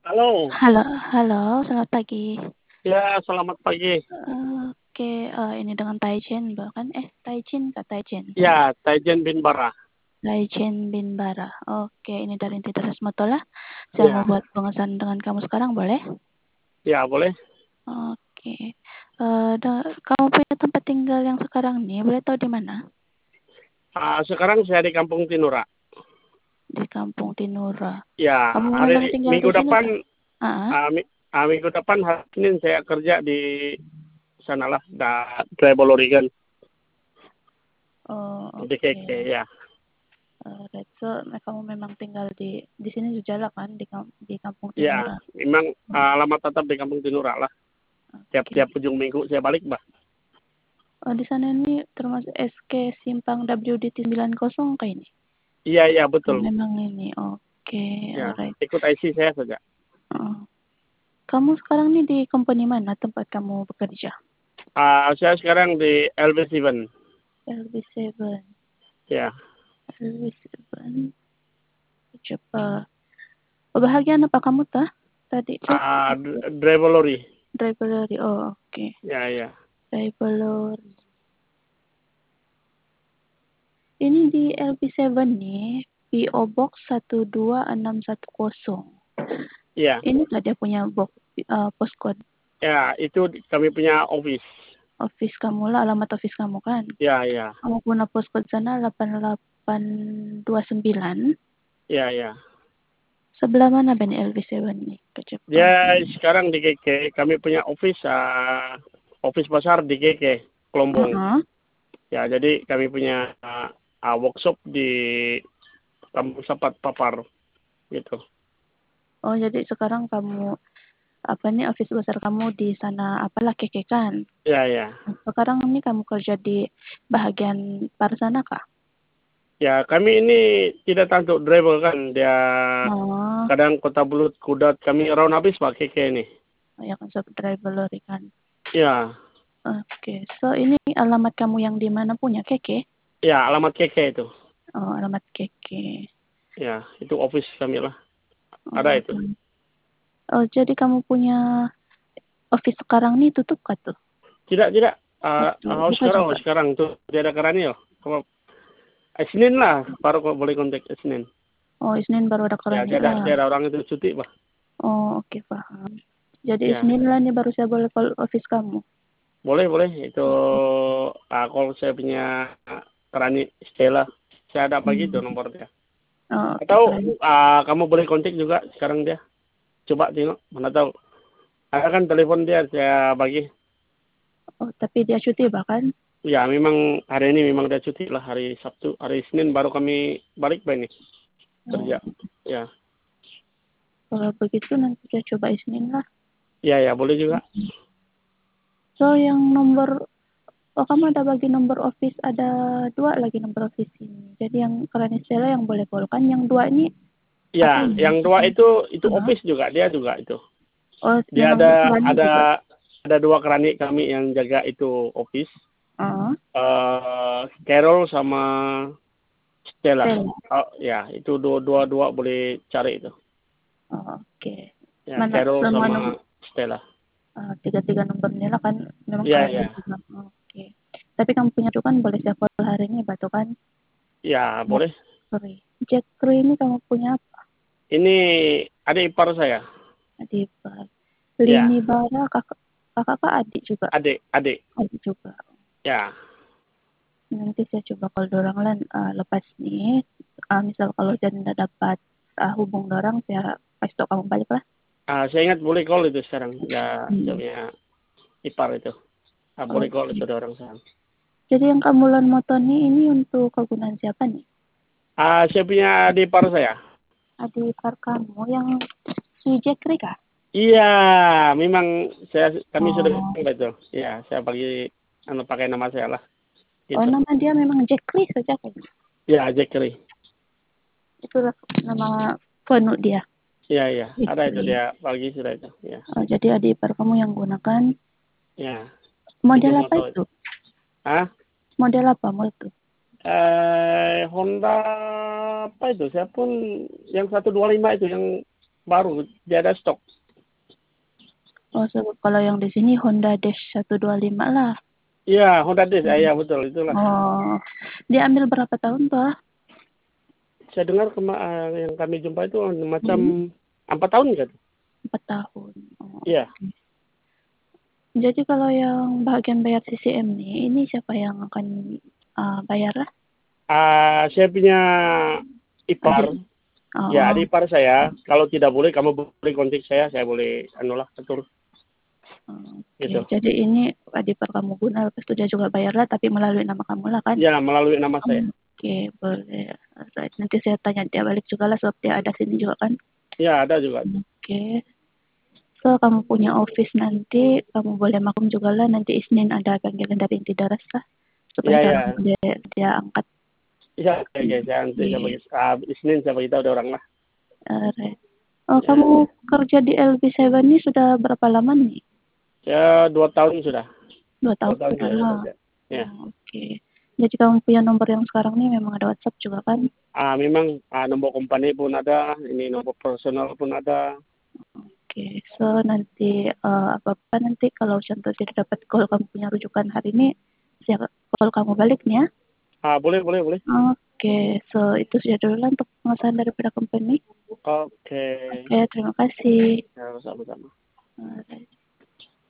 Halo, Halo halo, selamat pagi. ya selamat pagi. Oke, ini dengan Taichin bukan? Taichin Kak, Taichin? Ya, Taijen bin Bara. Taichin bin Bara. Oke, ini dari Entitas Motola. Saya mau Ya, buat pengesahan dengan kamu sekarang, boleh? ya boleh. Oke. Kamu punya tempat tinggal yang sekarang nih, boleh tahu di mana? Sekarang saya di Kampung Tinura. Di Kampung Tinura. Ya, Kamu memang hari tinggal di minggu sini depan, kah? Ah, minggu depan hari Senin saya kerja di sanalah, Tribal Oregon oh di oke. KK ya. Right. So, kamu memang tinggal di sini Sujala kan, di Kampung Ya, Tinura. memang Hmm, alamat tetap di Kampung Tinura lah. oke. Tiap-tiap ujung minggu saya balik, Mbak. Oh, di sana ini termasuk SK Simpang WDT 90 kayak ini. Iya, iya Oh, betul. memang ini. Oke, Ya, alright. ikut IC saya saja. Oh. Kamu sekarang nih di company mana tempat kamu bekerja? Saya sekarang di LB7. LB7. Ya, LB7. Coba. Bahagian apa kamu tah? Tadi cek Tribal Lori. driver lorry. Oh, oke. Ya, ya. Driver lorry. Ini di LB7 nih, PO Box 12610. Iya. Ini nggak dia punya box postcode Ya, itu kami punya office. office kamu lah, alamat office kamu kan? Ya, ya, Kamu punya postcode sana 8829. ya, ya. Sebelah mana Ben LB7 nih? Kecepat. Dia sekarang di GK, kami punya office, office besar di GK, Kelombong. Heeh. Ya, jadi kami punya workshop di Kampung Sapat Papar, gitu. Oh, jadi sekarang kamu apa nih office besar kamu di sana apalah keke kan? Ya, ya. Sekarang ini kamu kerja di bahagian par sana kah? Ya, kami ini tidak tantuk driver kan. Dia Oh, kadang Kota Bulut, Kudat, kami round habis Pak GK ini. ya kan sub driver lorry kan. Ya, Oke, so ini alamat kamu yang di mana punya keke? ya alamat GK itu. Oh, alamat keke. Ya, itu office kami lah. Ada Oh, itu. oh, jadi kamu punya office sekarang nih tutup kah tuh? Tidak, tidak. Buka juga. Sekarang tuh tidak kerani ya. Senin lah, baru kok boleh kontak Senin. Oh, Isnin baru ada Ya, kerannya tiada, lah. tiada orang itu cuti, bah. Oh, oke, paham. Jadi Ya, Isnin lah nih baru saya boleh call office kamu. boleh, boleh. Itu kalau saya punya kerani Stella, saya ada bagi itu Hmm. nomornya. Oh, oke, Atau keren. kamu boleh kontak juga sekarang dia. Coba tengok, mana tahu. Ada kan telepon dia, saya bagi. Oh, tapi dia cuti bahkan. Ya, memang hari ini memang dia cuti lah, hari Sabtu. Hari Senin baru kami balik, bah ini, Oh, kerja. Ya, kalau begitu nanti saya coba Isnin lah. ya, ya, boleh juga. So, yang nomor, oh kamu ada bagi nomor office, ada dua lagi nomor office ini. Jadi yang keren Stella yang boleh call kan, yang dua ini apa Ya, ini? yang dua itu Hah? office juga, dia juga itu. Oh, Dia memang keren ada juga. ada dua kerani kami yang jaga itu office. Oh, Carol sama Stella. Stella. Oh ya, itu dua boleh cari itu. Oh, oke. Ya, Mana Carol semua nomor sama Stella. tiga-tiga nomornya lah kan memang Ya, keren ya. juga. Oke. Tapi kamu punya tuh kan boleh saya call hari ini batu kan? Ya, Jack boleh. Curry. Jack Curry ini kamu punya apa? Ini adik ipar saya. Adik Bar. Ya, Lini Bara kakak kakak kak adik juga. adik. Adik juga. Ya. Nanti saya coba call dorang lah lepas nih. Misal kalau janda dapat hubung dorang saya kasih tau kamu balik lah. Saya ingat boleh call itu sekarang. Ya, saya Hmm. punya ipar itu. Boleh call Oke. itu ada orang sekarang. Jadi yang kamu loan motor ini untuk kegunaan siapa nih? Saya punya adik ipar saya. Adik par kamu yang si Jack Curry kah? Iya, memang kami sudah Oh, bilang itu. Ya, saya pakai nama saya lah. oh Gitu. nama dia memang Jack Lee saja kan? Ya, Jekri. Itulah nama penuh dia. Iya, iya. Jack Ada itu Lee. dia pagi sudah itu. Ya. Jadi adik ipar kamu yang gunakan Ya, itu model apa moto itu. itu? Ah, Model apa model itu? Honda apa itu? Saya pun yang 125 itu yang baru, dia ada stok. Oh, sebab kalau yang di sini Honda Dash 125 lah. Iya, Honda Dash, ya betul, itulah. Oh, dia ambil berapa tahun tuh? Saya dengar yang kami jumpa itu macam 4 tahun kan? 4 tahun. Oh. Iya. Jadi kalau yang bagian bayar CCM nih, ini siapa yang akan bayar lah? Saya punya ipar. Adik. Oh, Ya, adik ipar saya. Kalau tidak boleh, kamu boleh kontak saya boleh atur. Oke, Gitu. jadi ini adik ipar kamu guna, lepas itu dia juga bayar lah, tapi melalui nama kamu lah kan? Ya, melalui nama saya. Oke, boleh. Alright. Nanti saya tanya dia balik juga lah, sebab dia ada sini juga kan? Ya, ada juga. Oke. So, kamu punya office nanti, kamu boleh maklum juga lah, nanti Isnin ada panggilan dari inti daras lah, supaya Ya. dia angkat. Ya, saya nanti saya bagi Isnin saya beritahu ada orang lah. Alright. Oh, kamu kerja di LB7 ini sudah berapa lama nih? Ya, 2 tahun sudah. 2 tahun 2 tahun sudah saya lah. kerja. Ya. Oke. Jadi kamu punya nomor yang sekarang nih memang ada WhatsApp juga kan? Memang nomor company pun ada, ini nomor personal pun ada. Oke, so nanti apa-apa nanti kalau contoh tidak dapat call kamu punya rujukan hari ini, saya call kamu balik nih ya. Boleh. Oke, so itu sudah dulu lah untuk pengesahan daripada company. Oke. Oke, terima kasih. Ya, sama-sama. Alright.